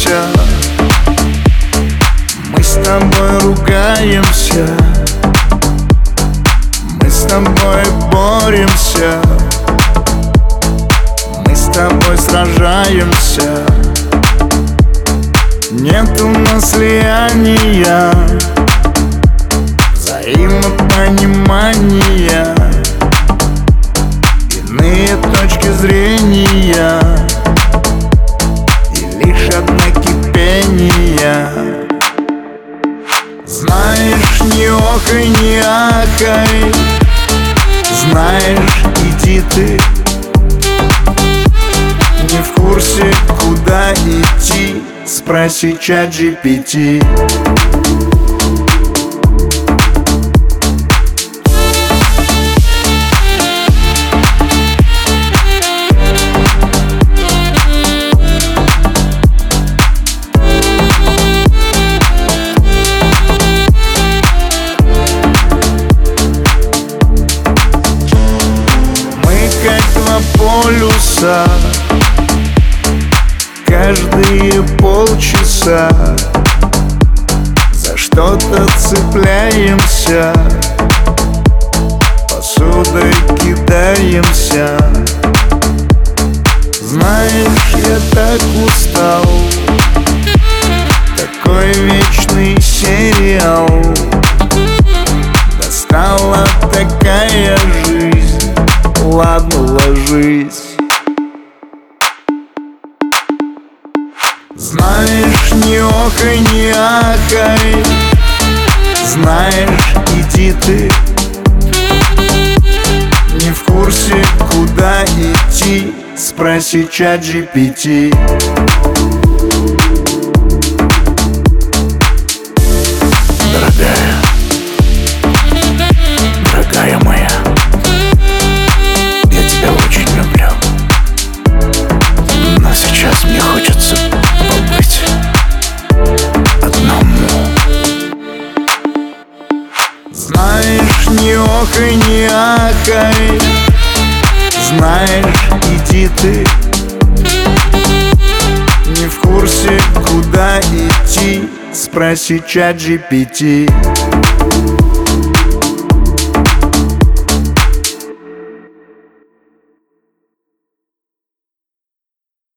смеемся, мы с тобой ругаемся, мы с тобой боремся, мы с тобой сражаемся. Нет у нас слияния, взаимопонимания, иные точки зрения и лишь одно кипение. Знаешь, не охай, не ахай, знаешь, иди ты. Не в курсе, куда идти, спроси ChatGPT. Полюса каждые полчаса за что-то цепляемся, посудой кидаемся. Знаешь, я так устал, такой вечный сериал. Достала такая жизнь, ладно, ложись. Знаешь, не охай, не ахай, знаешь, иди ты. Не в курсе, куда идти, спроси ChatGPT. Дорогая моя, я тебя очень люблю, но сейчас мне хочется побыть одному. Знаешь, не охай, не ахай, знаешь, иди ты. Не в курсе, куда идти, спроси ChatGPT.